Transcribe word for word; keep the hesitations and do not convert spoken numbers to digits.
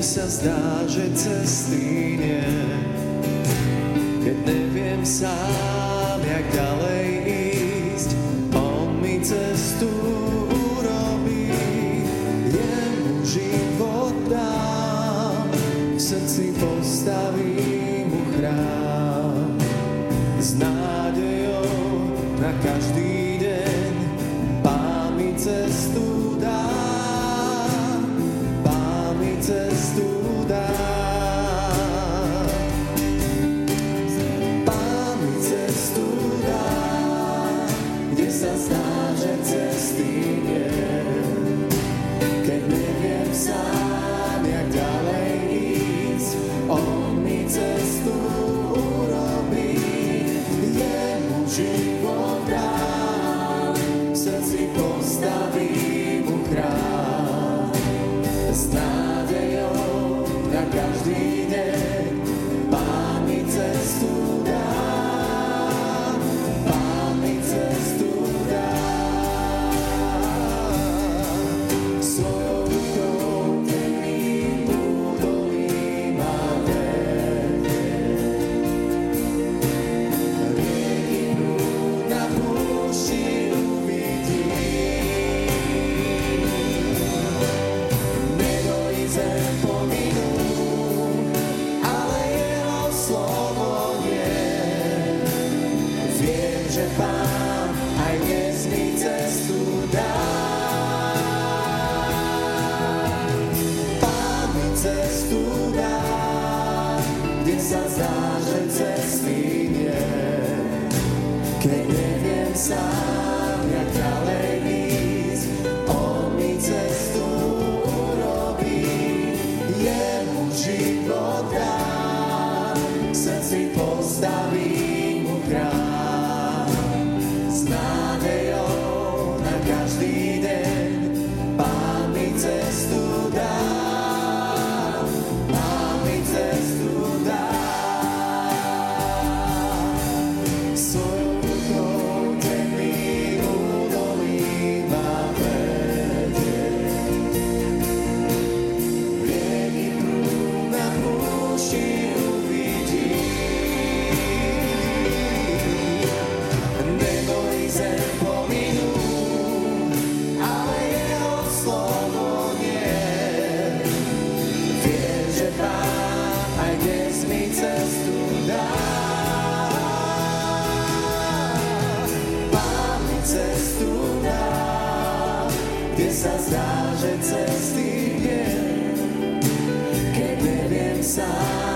sa zdá, že cesty nie, keď neviem sám, jak ďalej ísť, on mi cestu urobí, jemu život dám, v srdci postavím mu chrám, s nádejou na každý deň, Pán mi cestu dá, Pán mi cestu dá. Pán mi cestu dá, kde sa zdá, že cesty nie, keď neviem sám, jak ďalej ísť, on mi cestu urobí, jemu život dám, v srdci postavím mu chrám, s nádejou na každý deň, Pán mi cestu dá, Pán mi cestu dá. Svojou rukou temným údolím ma vedie, rieky prúd na púšti uvidím. Nedojí zem pominú, ale jeho slovo nie. Viem, že Pán aj dnes mi cestu dá. Pán mi cestu dá, kde sa zdá, že cesty nie, keď neviem sám, jak ďalej ísť, on mi cestu urobí, jemu život dám, v srdci postavím mu chrám, s nádejou na každý deň, Pán mi cestu dá, Pán mi cestu dá. Svojou rukou temným údolím ma vedie, rieky prúd na púšti uvidím. Nebo i zem pominú, ale jeho slovo nie. Viem, že Pán aj dnes mi cestu dá. Pán mi cestu dá, kde sa zdá, že cesty nie, keď neviem sám,